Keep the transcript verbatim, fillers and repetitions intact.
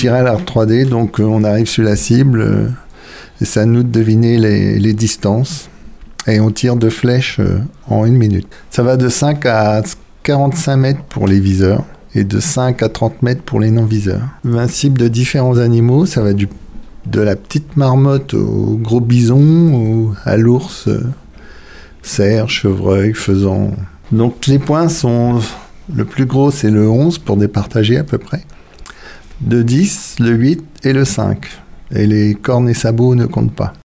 tire à l'arc trois D, donc euh, on arrive sur la cible, euh, et c'est à nous de deviner les, les distances. Et on tire deux flèches euh, en une minute. Ça va de cinq à quarante-cinq mètres pour les viseurs, et de cinq à trente mètres pour les non-viseurs. vingt cibles de différents animaux, ça va du, de la petite marmotte au gros bison, ou à l'ours, euh, cerf, chevreuil, faisan. Donc les points sont... Le plus gros, c'est le onze pour départager à peu près. De dix, le huit et le cinq. Et les cornes et sabots ne comptent pas.